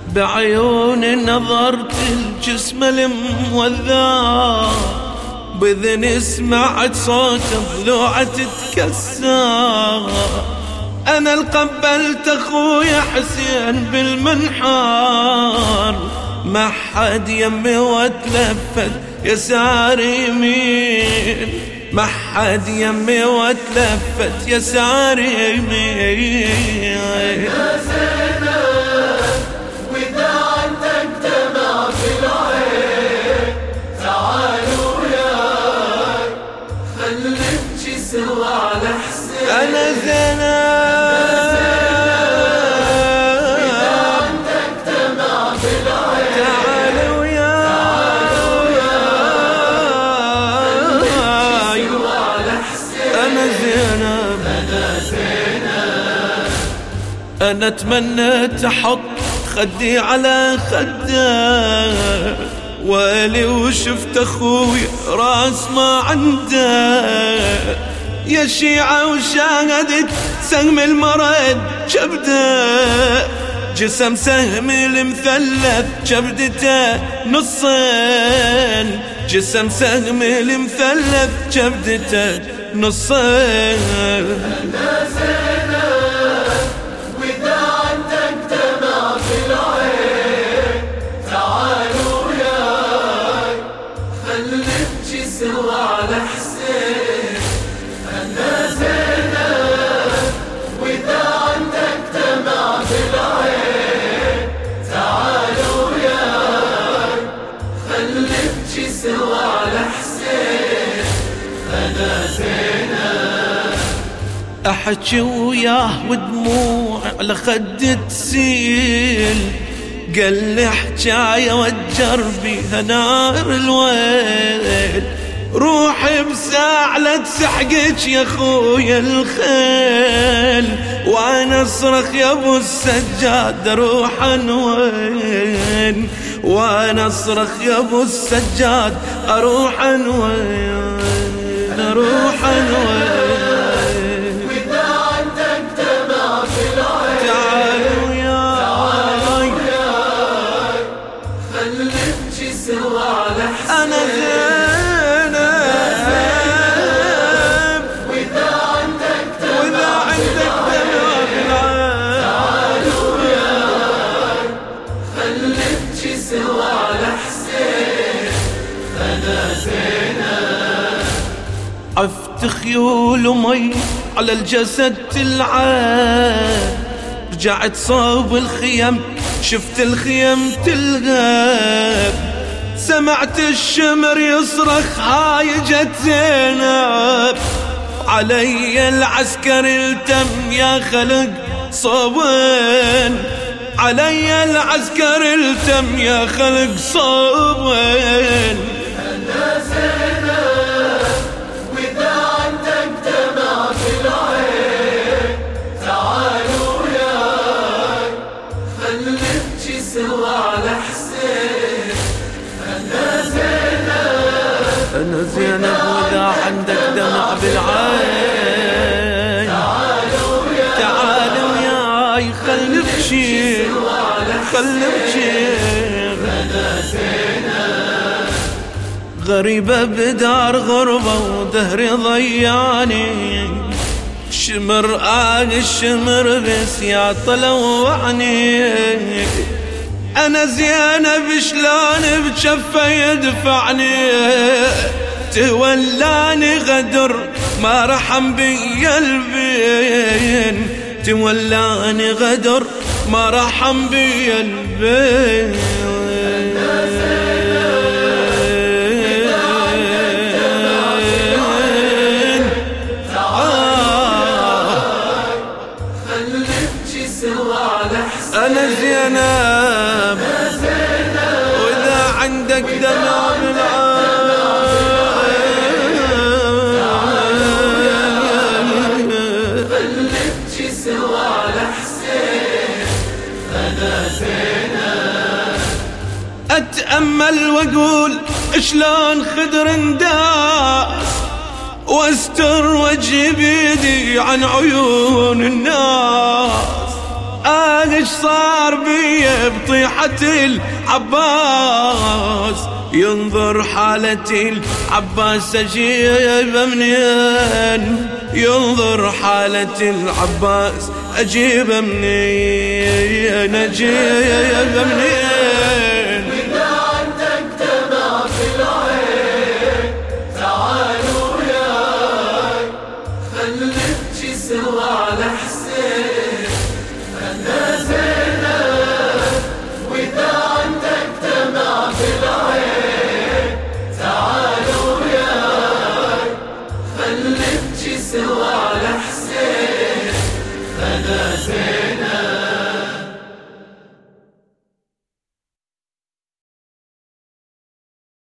بعيوني نظرت الجسم الموذى، بإذني سمعت صوت ضلوعة تتكسر. أنا القبلت أخويا حسين بالمنحار، ما حد يمي واتلفت يسار يمين، ما حد يمي واتلفت يسار يمين. أنا زينب إذا عندك دمع بالعين تعالوا وياي. أنا زينب أنا تمنيت أحط خدي على خده، ويلي وشفت أخوي راس ما عنده. يا شيعة وشاهدت سهم المرض جبده، جسم سهم المثلث جبدته نصين، جسم سهم المثلث جبدته نصين. أنا زينب وإذا عندك دمع بالعين تعال وياي، خلي نبكي سوا على حسين. أنا زينب وإذا عندك دمع بالعين تعال وياي، خلي نبكي سوا على حسين. أنا زينب أحكي وياه ودموع على خدي تسيل، قال لي حجاية وجر بيها نار الويل. روحي بساعة لا تسحقك يا خويا الخيل، وانا اصرخ يا ابو السجاد اروح وين، وانا اصرخ يا ابو السجاد اروح وين، اروح وين. وإذا عندك دمع بالعين تعالوا وياي خلي نبكي سوا على حسين. أنا زينب وإذا عندك وإذا عندك دمع بالعين تعال وياي، خلي نبكي سوا على حسين. أنا زينب عفت خيول ومي على الجسد تلعب، رجعت صوب الخيم شفت الخيم تلغب، سمعت الشمر يصرخ هاي جت زينب. علي العسكر التم يا خلق صوبين، علي العسكر التم يا خلق صوبين. أنا زينب وإذا عندك دمع بالعين تعال وياي، خلي نبكي سوا على حسين. أنا زينب أنا زينب وإذا عندك دمع بالعين تعال وياي خل نبكي خل نبكي. أنا زينب غريبة بدار غربة ودهري ضياني، شمر الشمر بس يا طلوعني. أنا زينب شلون بجفة يدفعني، تولاني غدر ما رحم بي البين، تولاني غدر ما رحم بي البين. خلي نبكي سوا على حسين. أنا زينب وإذا عندك دمع بالعين خلي نبكي سوا على حسين. أنا زينب أتأمل وأقول شلون خدر انداس، واستر وجهي بيدي عن عيون الناس. ايش صار بي بطيحة العباس، ينظر حالتي العباس اجيبه منين، ينظر حالتي العباس اجيبه منين، اجيبه منين. واذا عندك دمع في العين تعال وياي، خلي نبكي سوا على حسين انا زينب. واذا عندك دمع في العين تعال وياي، خلي نبكي سوا